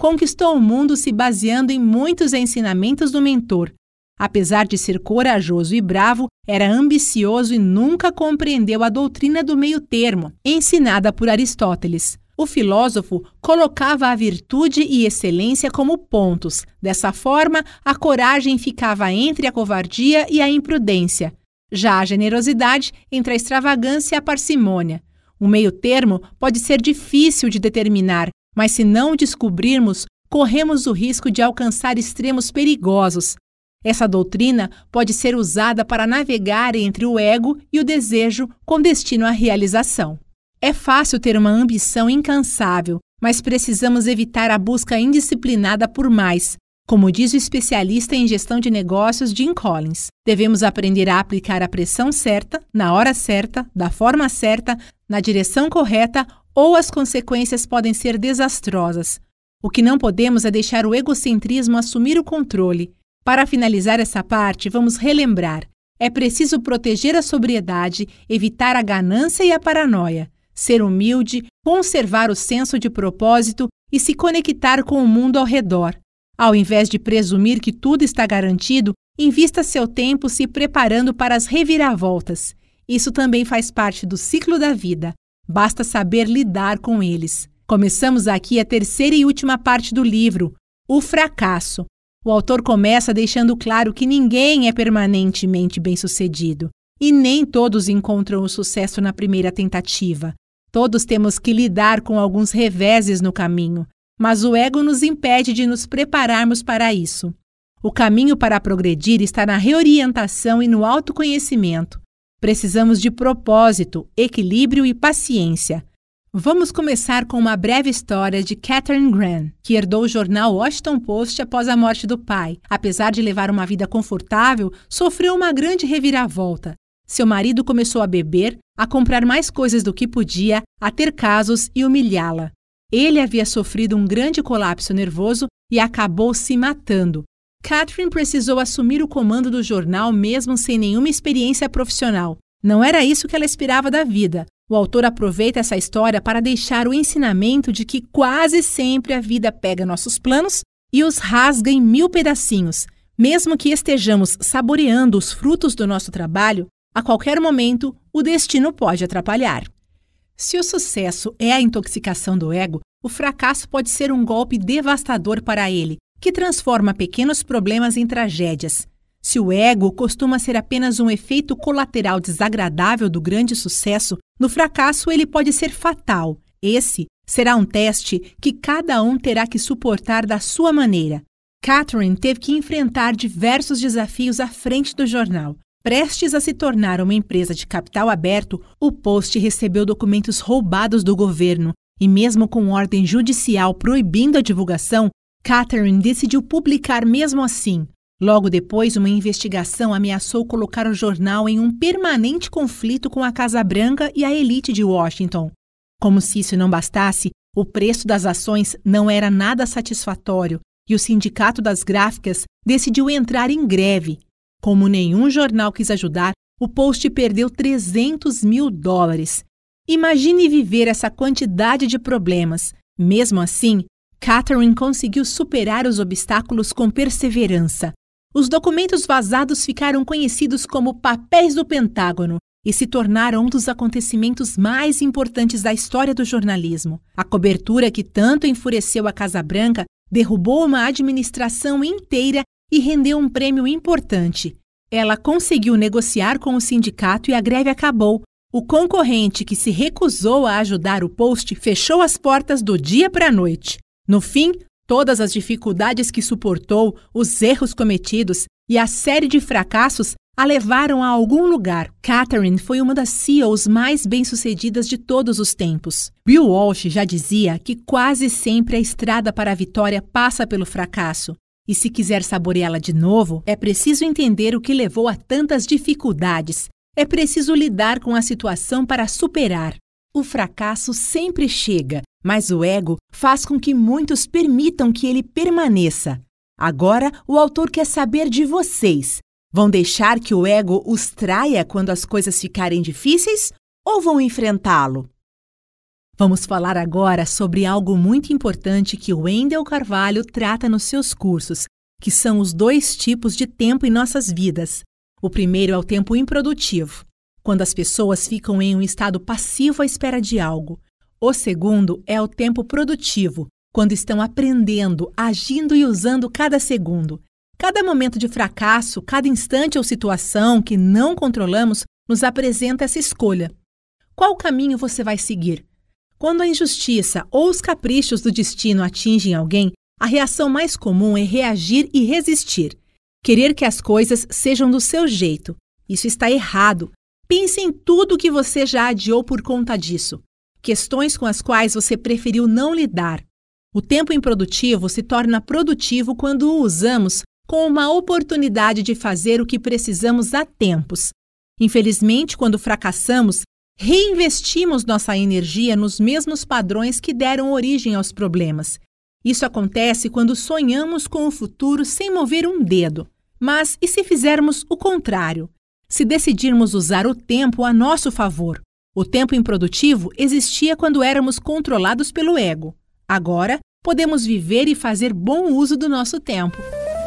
conquistou o mundo se baseando em muitos ensinamentos do mentor. Apesar de ser corajoso e bravo, era ambicioso e nunca compreendeu a doutrina do meio-termo, ensinada por Aristóteles. O filósofo colocava a virtude e excelência como pontos. Dessa forma, a coragem ficava entre a covardia e a imprudência. Já a generosidade entre a extravagância e a parcimônia. O meio-termo pode ser difícil de determinar, mas se não o descobrirmos, corremos o risco de alcançar extremos perigosos. Essa doutrina pode ser usada para navegar entre o ego e o desejo com destino à realização. É fácil ter uma ambição incansável, mas precisamos evitar a busca indisciplinada por mais. Como diz o especialista em gestão de negócios Jim Collins, devemos aprender a aplicar a pressão certa, na hora certa, da forma certa, na direção correta, ou as consequências podem ser desastrosas. O que não podemos é deixar o egocentrismo assumir o controle. Para finalizar essa parte, vamos relembrar. É preciso proteger a sobriedade, evitar a ganância e a paranoia, ser humilde, conservar o senso de propósito e se conectar com o mundo ao redor. Ao invés de presumir que tudo está garantido, invista seu tempo se preparando para as reviravoltas. Isso também faz parte do ciclo da vida. Basta saber lidar com eles. Começamos aqui a terceira e última parte do livro, o fracasso. O autor começa deixando claro que ninguém é permanentemente bem-sucedido e nem todos encontram o sucesso na primeira tentativa. Todos temos que lidar com alguns reveses no caminho, mas o ego nos impede de nos prepararmos para isso. O caminho para progredir está na reorientação e no autoconhecimento. Precisamos de propósito, equilíbrio e paciência. Vamos começar com uma breve história de Katharine Graham, que herdou o jornal Washington Post após a morte do pai. Apesar de levar uma vida confortável, sofreu uma grande reviravolta. Seu marido começou a beber, a comprar mais coisas do que podia, a ter casos e humilhá-la. Ele havia sofrido um grande colapso nervoso e acabou se matando. Katharine precisou assumir o comando do jornal mesmo sem nenhuma experiência profissional. Não era isso que ela esperava da vida. O autor aproveita essa história para deixar o ensinamento de que quase sempre a vida pega nossos planos e os rasga em 1000 pedacinhos. Mesmo que estejamos saboreando os frutos do nosso trabalho, a qualquer momento o destino pode atrapalhar. Se o sucesso é a intoxicação do ego, o fracasso pode ser um golpe devastador para ele, que transforma pequenos problemas em tragédias. Se o ego costuma ser apenas um efeito colateral desagradável do grande sucesso, no fracasso ele pode ser fatal. Esse será um teste que cada um terá que suportar da sua maneira. Katharine teve que enfrentar diversos desafios à frente do jornal. Prestes a se tornar uma empresa de capital aberto, o Post recebeu documentos roubados do governo e, mesmo com ordem judicial proibindo a divulgação, Katharine decidiu publicar mesmo assim. Logo depois, uma investigação ameaçou colocar o jornal em um permanente conflito com a Casa Branca e a elite de Washington. Como se isso não bastasse, o preço das ações não era nada satisfatório e o Sindicato das Gráficas decidiu entrar em greve. Como nenhum jornal quis ajudar, o Post perdeu $300 mil. Imagine viver essa quantidade de problemas. Mesmo assim, Katharine conseguiu superar os obstáculos com perseverança. Os documentos vazados ficaram conhecidos como papéis do Pentágono e se tornaram um dos acontecimentos mais importantes da história do jornalismo. A cobertura que tanto enfureceu a Casa Branca derrubou uma administração inteira e rendeu um prêmio importante. Ela conseguiu negociar com o sindicato e a greve acabou. O concorrente que se recusou a ajudar o Post fechou as portas do dia para a noite. No fim, todas as dificuldades que suportou, os erros cometidos e a série de fracassos a levaram a algum lugar. Katharine foi uma das CEOs mais bem-sucedidas de todos os tempos. Bill Walsh já dizia que quase sempre a estrada para a vitória passa pelo fracasso. E se quiser saboreá-la de novo, é preciso entender o que levou a tantas dificuldades. É preciso lidar com a situação para superar. O fracasso sempre chega, mas o ego faz com que muitos permitam que ele permaneça. Agora, o autor quer saber de vocês. Vão deixar que o ego os traia quando as coisas ficarem difíceis ou vão enfrentá-lo? Vamos falar agora sobre algo muito importante que o Wendel Carvalho trata nos seus cursos, que são os 2 tipos de tempo em nossas vidas. O primeiro é o tempo improdutivo, quando as pessoas ficam em um estado passivo à espera de algo. O segundo é o tempo produtivo, quando estão aprendendo, agindo e usando cada segundo. Cada momento de fracasso, cada instante ou situação que não controlamos nos apresenta essa escolha. Qual caminho você vai seguir? Quando a injustiça ou os caprichos do destino atingem alguém, a reação mais comum é reagir e resistir. Querer que as coisas sejam do seu jeito. Isso está errado. Pense em tudo que você já adiou por conta disso. Questões com as quais você preferiu não lidar. O tempo improdutivo se torna produtivo quando o usamos com uma oportunidade de fazer o que precisamos há tempos. Infelizmente, quando fracassamos, reinvestimos nossa energia nos mesmos padrões que deram origem aos problemas. Isso acontece quando sonhamos com o futuro sem mover um dedo. Mas e se fizermos o contrário? Se decidirmos usar o tempo a nosso favor? O tempo improdutivo existia quando éramos controlados pelo ego. Agora, podemos viver e fazer bom uso do nosso tempo.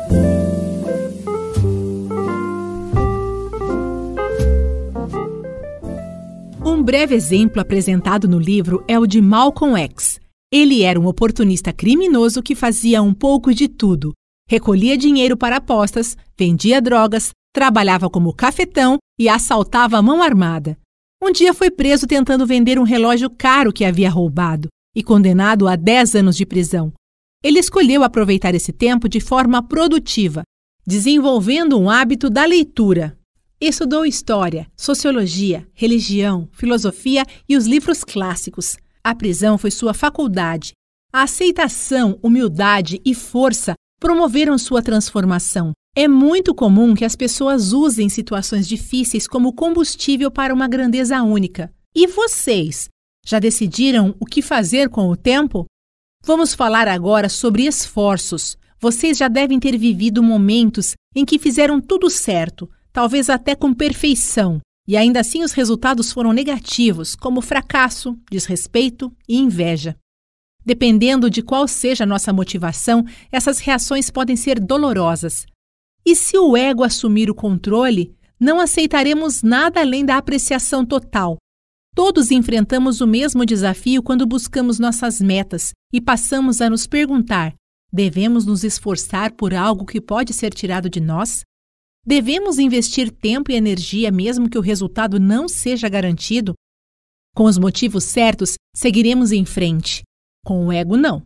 Um breve exemplo apresentado no livro é o de Malcolm X. Ele era um oportunista criminoso que fazia um pouco de tudo. Recolhia dinheiro para apostas, vendia drogas, trabalhava como cafetão e assaltava a mão armada. Um dia foi preso tentando vender um relógio caro que havia roubado e condenado a 10 anos de prisão. Ele escolheu aproveitar esse tempo de forma produtiva, desenvolvendo um hábito da leitura. Estudou história, sociologia, religião, filosofia e os livros clássicos. A prisão foi sua faculdade. A aceitação, humildade e força promoveram sua transformação. É muito comum que as pessoas usem situações difíceis como combustível para uma grandeza única. E vocês? Já decidiram o que fazer com o tempo? Vamos falar agora sobre esforços. Vocês já devem ter vivido momentos em que fizeram tudo certo, talvez até com perfeição, e ainda assim os resultados foram negativos, como fracasso, desrespeito e inveja. Dependendo de qual seja a nossa motivação, essas reações podem ser dolorosas. E se o ego assumir o controle, não aceitaremos nada além da apreciação total. Todos enfrentamos o mesmo desafio quando buscamos nossas metas e passamos a nos perguntar: devemos nos esforçar por algo que pode ser tirado de nós? Devemos investir tempo e energia mesmo que o resultado não seja garantido? Com os motivos certos, seguiremos em frente. Com o ego, não.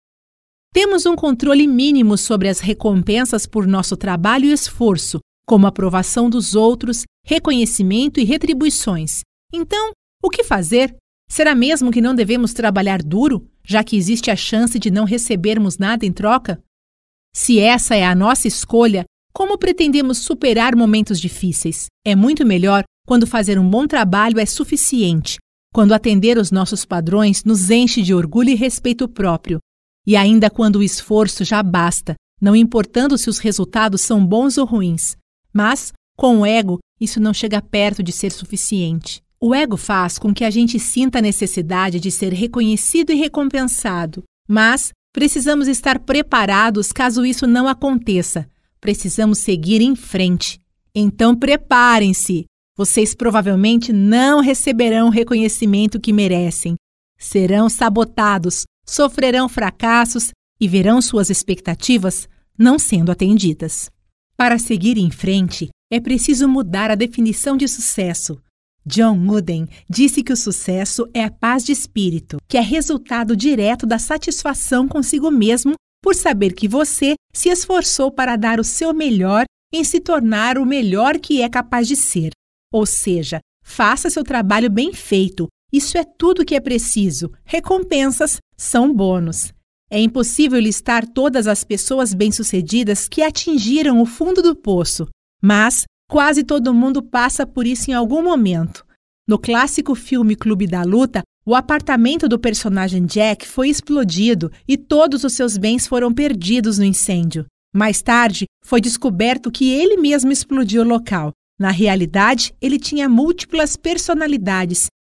Temos um controle mínimo sobre as recompensas por nosso trabalho e esforço, como aprovação dos outros, reconhecimento e retribuições. Então, o que fazer? Será mesmo que não devemos trabalhar duro, já que existe a chance de não recebermos nada em troca? Se essa é a nossa escolha, como pretendemos superar momentos difíceis? É muito melhor quando fazer um bom trabalho é suficiente, quando atender os nossos padrões nos enche de orgulho e respeito próprio, e ainda quando o esforço já basta, não importando se os resultados são bons ou ruins. Mas, com o ego, isso não chega perto de ser suficiente. O ego faz com que a gente sinta a necessidade de ser reconhecido e recompensado, mas precisamos estar preparados caso isso não aconteça. Precisamos seguir em frente. Então preparem-se. Vocês provavelmente não receberão o reconhecimento que merecem. Serão sabotados, sofrerão fracassos e verão suas expectativas não sendo atendidas. Para seguir em frente, é preciso mudar a definição de sucesso. John Wooden disse que o sucesso é a paz de espírito, que é resultado direto da satisfação consigo mesmo por saber que você se esforçou para dar o seu melhor em se tornar o melhor que é capaz de ser. Ou seja, faça seu trabalho bem feito. Isso é tudo que é preciso. Recompensas são bônus. É impossível listar todas as pessoas bem-sucedidas que atingiram o fundo do poço, mas quase todo mundo passa por isso em algum momento. No clássico filme Clube da Luta, o apartamento do personagem Jack foi explodido e todos os seus bens foram perdidos no incêndio. Mais tarde, foi descoberto que ele mesmo explodiu o local. Na realidade, ele tinha múltiplas personalidades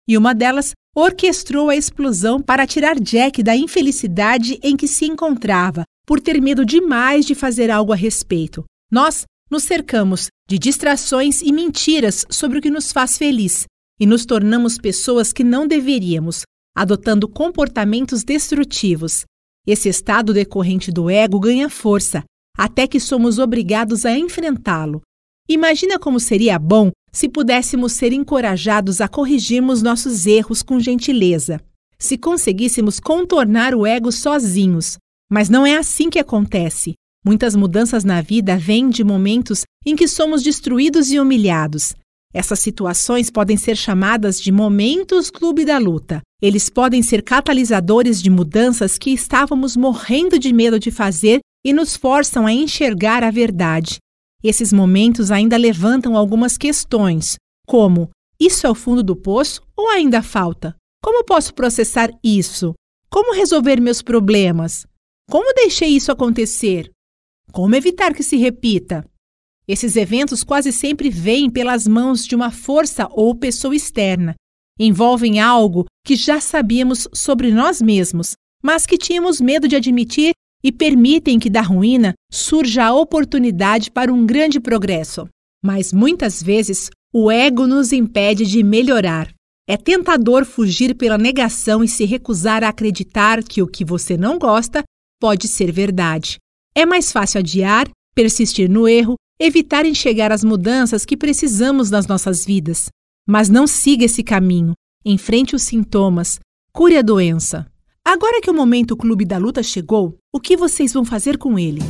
e uma delas orquestrou a explosão para tirar Jack da infelicidade em que se encontrava, por ter medo demais de fazer algo a respeito. Nós nos cercamos de distrações e mentiras sobre o que nos faz feliz e nos tornamos pessoas que não deveríamos, adotando comportamentos destrutivos. Esse estado decorrente do ego ganha força, até que somos obrigados a enfrentá-lo. Imagina como seria bom se pudéssemos ser encorajados a corrigirmos nossos erros com gentileza, se conseguíssemos contornar o ego sozinhos. Mas não é assim que acontece. Muitas mudanças na vida vêm de momentos em que somos destruídos e humilhados. Essas situações podem ser chamadas de momentos clube da luta. Eles podem ser catalisadores de mudanças que estávamos morrendo de medo de fazer e nos forçam a enxergar a verdade. Esses momentos ainda levantam algumas questões, como: isso é o fundo do poço ou ainda falta? Como posso processar isso? Como resolver meus problemas? Como deixei isso acontecer? Como evitar que se repita? Esses eventos quase sempre vêm pelas mãos de uma força ou pessoa externa. Envolvem algo que já sabíamos sobre nós mesmos, mas que tínhamos medo de admitir e permitem que da ruína surja a oportunidade para um grande progresso. Mas muitas vezes o ego nos impede de melhorar. É tentador fugir pela negação e se recusar a acreditar que o que você não gosta pode ser verdade. É mais fácil adiar, persistir no erro, evitar enxergar as mudanças que precisamos nas nossas vidas. Mas não siga esse caminho. Enfrente os sintomas. Cure a doença. Agora que o momento clube da luta chegou, o que vocês vão fazer com ele?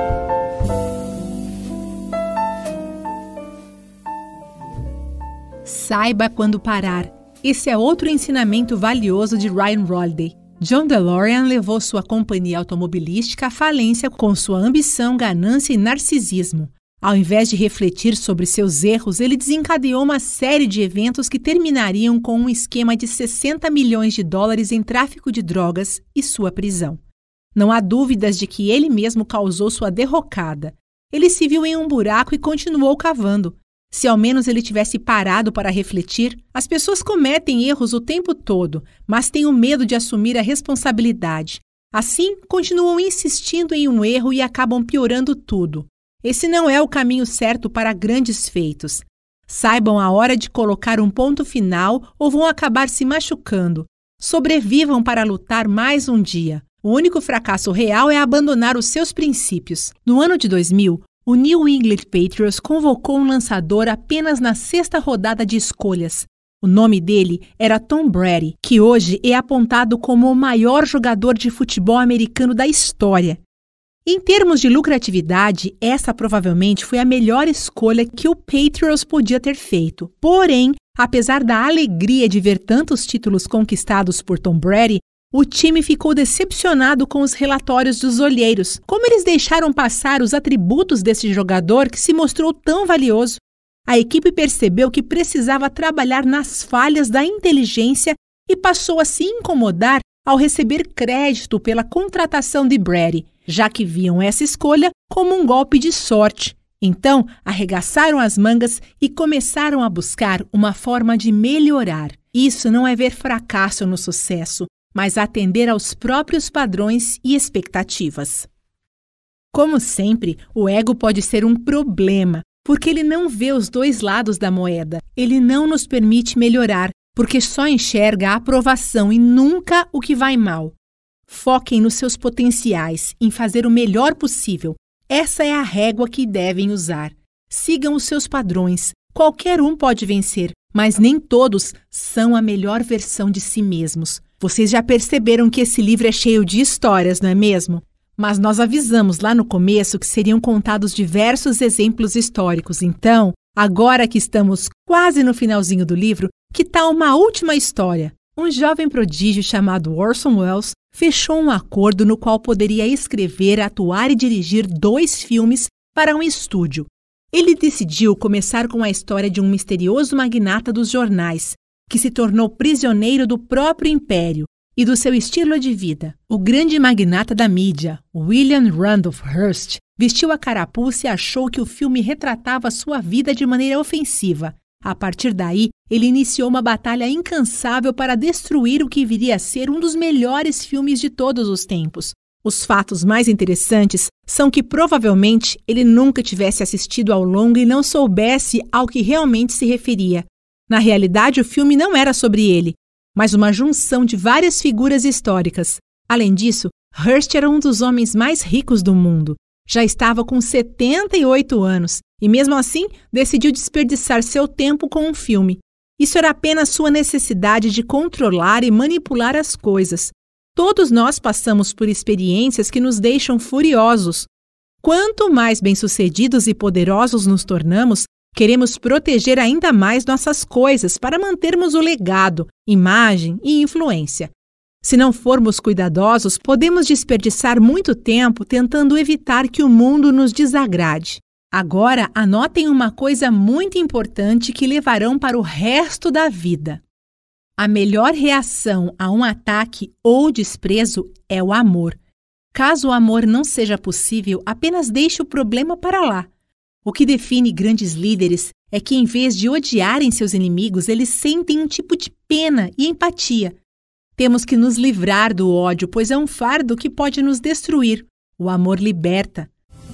Saiba quando parar. Esse é outro ensinamento valioso de Ryan Holiday. John DeLorean levou sua companhia automobilística à falência com sua ambição, ganância e narcisismo. Ao invés de refletir sobre seus erros, ele desencadeou uma série de eventos que terminariam com um esquema de $60 milhões em tráfico de drogas e sua prisão. Não há dúvidas de que ele mesmo causou sua derrocada. Ele se viu em um buraco e continuou cavando. Se ao menos ele tivesse parado para refletir, as pessoas cometem erros o tempo todo, mas têm o medo de assumir a responsabilidade. Assim, continuam insistindo em um erro e acabam piorando tudo. Esse não é o caminho certo para grandes feitos. Saibam a hora de colocar um ponto final ou vão acabar se machucando. Sobrevivam para lutar mais um dia. O único fracasso real é abandonar os seus princípios. No ano de 2000, o New England Patriots convocou um lançador apenas na 6ª rodada de escolhas. O nome dele era Tom Brady, que hoje é apontado como o maior jogador de futebol americano da história. Em termos de lucratividade, essa provavelmente foi a melhor escolha que o Patriots podia ter feito. Porém, apesar da alegria de ver tantos títulos conquistados por Tom Brady, o time ficou decepcionado com os relatórios dos olheiros. Como eles deixaram passar os atributos desse jogador que se mostrou tão valioso? A equipe percebeu que precisava trabalhar nas falhas da inteligência e passou a se incomodar ao receber crédito pela contratação de Brady, já que viam essa escolha como um golpe de sorte. Então, arregaçaram as mangas e começaram a buscar uma forma de melhorar. Isso não é ver fracasso no sucesso, mas atender aos próprios padrões e expectativas. Como sempre, o ego pode ser um problema, porque ele não vê os dois lados da moeda. Ele não nos permite melhorar, porque só enxerga a aprovação e nunca o que vai mal. Foquem nos seus potenciais, em fazer o melhor possível. Essa é a régua que devem usar. Sigam os seus padrões. Qualquer um pode vencer, mas nem todos são a melhor versão de si mesmos. Vocês já perceberam que esse livro é cheio de histórias, não é mesmo? Mas nós avisamos lá no começo que seriam contados diversos exemplos históricos. Então, agora que estamos quase no finalzinho do livro, que tal uma última história? Um jovem prodígio chamado Orson Welles fechou um acordo no qual poderia escrever, atuar e dirigir 2 filmes para um estúdio. Ele decidiu começar com a história de um misterioso magnata dos jornais, que se tornou prisioneiro do próprio império e do seu estilo de vida. O grande magnata da mídia, William Randolph Hearst, vestiu a carapuça e achou que o filme retratava sua vida de maneira ofensiva. A partir daí, ele iniciou uma batalha incansável para destruir o que viria a ser um dos melhores filmes de todos os tempos. Os fatos mais interessantes são que provavelmente ele nunca tivesse assistido ao longa e não soubesse ao que realmente se referia. Na realidade, o filme não era sobre ele, mas uma junção de várias figuras históricas. Além disso, Hearst era um dos homens mais ricos do mundo. Já estava com 78 anos e, mesmo assim, decidiu desperdiçar seu tempo com um filme. Isso era apenas sua necessidade de controlar e manipular as coisas. Todos nós passamos por experiências que nos deixam furiosos. Quanto mais bem-sucedidos e poderosos nos tornamos, queremos proteger ainda mais nossas coisas para mantermos o legado, imagem e influência. Se não formos cuidadosos, podemos desperdiçar muito tempo tentando evitar que o mundo nos desagrade. Agora, anotem uma coisa muito importante que levarão para o resto da vida. A melhor reação a um ataque ou desprezo é o amor. Caso o amor não seja possível, apenas deixe o problema para lá. O que define grandes líderes é que, em vez de odiarem seus inimigos, eles sentem um tipo de pena e empatia. Temos que nos livrar do ódio, pois é um fardo que pode nos destruir. O amor liberta.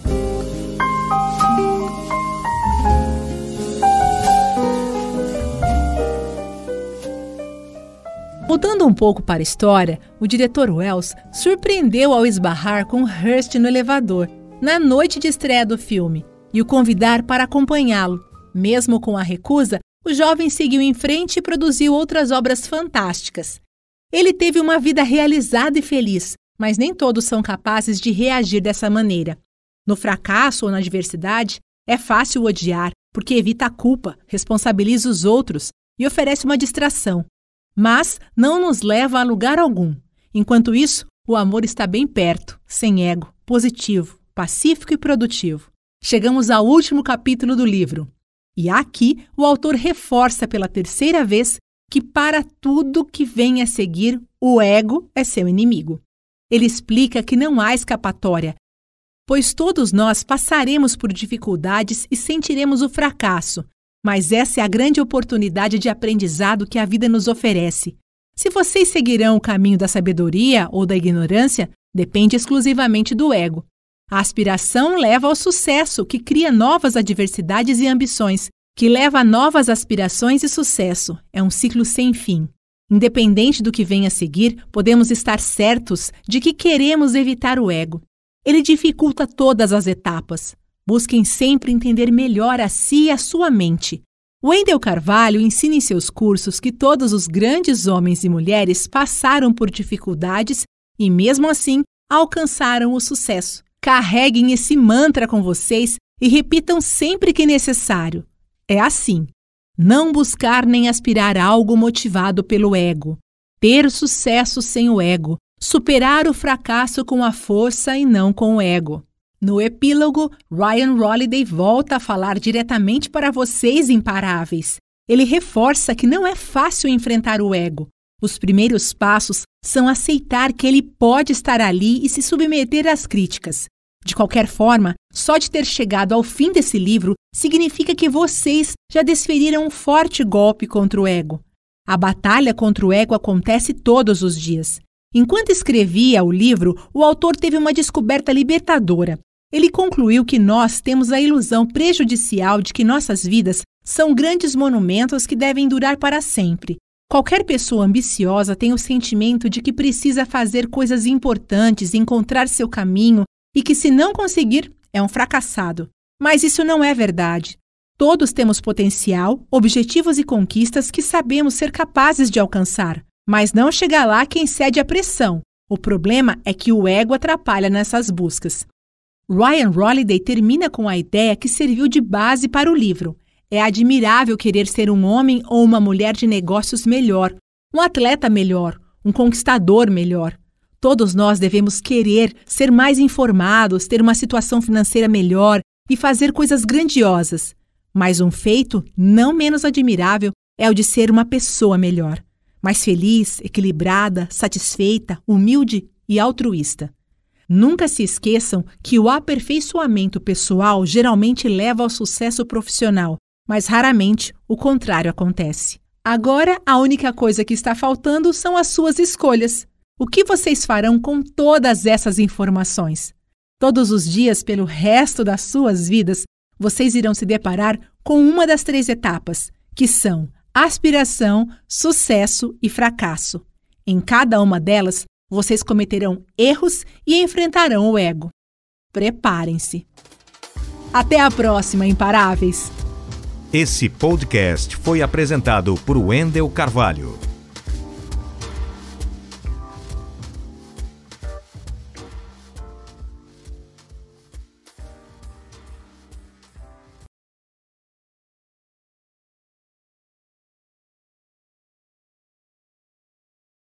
Mudando um pouco para a história, o diretor Welles surpreendeu ao esbarrar com Hearst no elevador, na noite de estreia do filme, e o convidar para acompanhá-lo. Mesmo com a recusa, o jovem seguiu em frente e produziu outras obras fantásticas. Ele teve uma vida realizada e feliz, mas nem todos são capazes de reagir dessa maneira. No fracasso ou na adversidade, é fácil odiar, porque evita a culpa, responsabiliza os outros e oferece uma distração. Mas não nos leva a lugar algum. Enquanto isso, o amor está bem perto, sem ego, positivo, pacífico e produtivo. Chegamos ao último capítulo do livro. E aqui o autor reforça pela terceira vez que para tudo que vem a seguir, o ego é seu inimigo. Ele explica que não há escapatória, pois todos nós passaremos por dificuldades e sentiremos o fracasso. Mas essa é a grande oportunidade de aprendizado que a vida nos oferece. Se vocês seguirão o caminho da sabedoria ou da ignorância, depende exclusivamente do ego. A aspiração leva ao sucesso, que cria novas adversidades e ambições, que leva a novas aspirações e sucesso. É um ciclo sem fim. Independente do que venha a seguir, podemos estar certos de que queremos evitar o ego. Ele dificulta todas as etapas. Busquem sempre entender melhor a si e a sua mente. Wendell Carvalho ensina em seus cursos que todos os grandes homens e mulheres passaram por dificuldades e, mesmo assim, alcançaram o sucesso. Carreguem esse mantra com vocês e repitam sempre que necessário. É assim: não buscar nem aspirar algo motivado pelo ego. Ter sucesso sem o ego. Superar o fracasso com a força e não com o ego. No epílogo, Ryan Holiday volta a falar diretamente para vocês imparáveis. Ele reforça que não é fácil enfrentar o ego. Os primeiros passos são aceitar que ele pode estar ali e se submeter às críticas. De qualquer forma, só de ter chegado ao fim desse livro significa que vocês já desferiram um forte golpe contra o ego. A batalha contra o ego acontece todos os dias. Enquanto escrevia o livro, o autor teve uma descoberta libertadora. Ele concluiu que nós temos a ilusão prejudicial de que nossas vidas são grandes monumentos que devem durar para sempre. Qualquer pessoa ambiciosa tem o sentimento de que precisa fazer coisas importantes, encontrar seu caminho e que, se não conseguir, é um fracassado. Mas isso não é verdade. Todos temos potencial, objetivos e conquistas que sabemos ser capazes de alcançar. Mas não chega lá quem cede à pressão. O problema é que o ego atrapalha nessas buscas. Ryan Holiday termina com a ideia que serviu de base para o livro. É admirável querer ser um homem ou uma mulher de negócios melhor, um atleta melhor, um conquistador melhor. Todos nós devemos querer ser mais informados, ter uma situação financeira melhor e fazer coisas grandiosas. Mas um feito não menos admirável é o de ser uma pessoa melhor, mais feliz, equilibrada, satisfeita, humilde e altruísta. Nunca se esqueçam que o aperfeiçoamento pessoal geralmente leva ao sucesso profissional, mas raramente o contrário acontece. Agora, a única coisa que está faltando são as suas escolhas. O que vocês farão com todas essas informações? Todos os dias, pelo resto das suas vidas, vocês irão se deparar com uma das 3 etapas, que são aspiração, sucesso e fracasso. Em cada uma delas, vocês cometerão erros e enfrentarão o ego. Preparem-se. Até a próxima, imparáveis! Esse podcast foi apresentado por Wendel Carvalho.